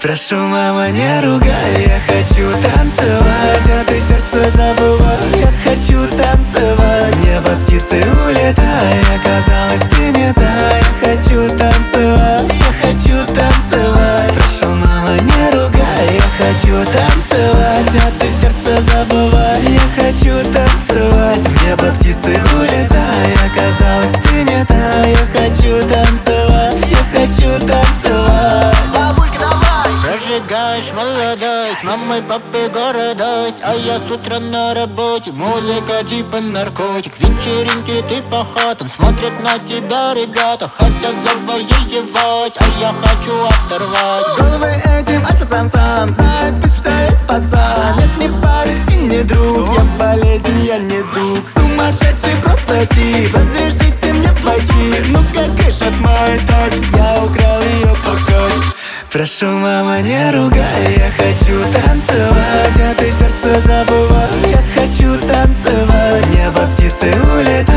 Прошу, мама, не ругай, я хочу танцевать, а ты сердце забывай. Я хочу танцевать, в небо птицы улетай. Оказалось, ты не та, я хочу танцевать, я хочу танцевать. Прошу, мама, не ругай, я хочу танцевать, а ты сердце забывай. Я хочу танцевать, в небо птицы улетай. Оказалось, ты не та, я хочу танцевать, я хочу танцевать. Прожигаешь молодость, мамой, папой гордость, а я с утра на работе, музыка типа наркотик. Вечеринки ты по хатам, смотрят на тебя ребята, хотят завоевать, а я хочу оторвать. С головы этим альфа-самсам знает, ты что есть пацан. Нет, не парень и не друг, я болезнь, я не дух. Сумасшедший просто тип, разреши ты мне войти. Ну-ка, кыш от моей тачки, я украл ее покой. Прошу, мама, не ругай, я хочу танцевать, а ты сердце забывай. Я хочу танцевать, в небо птицы улетай.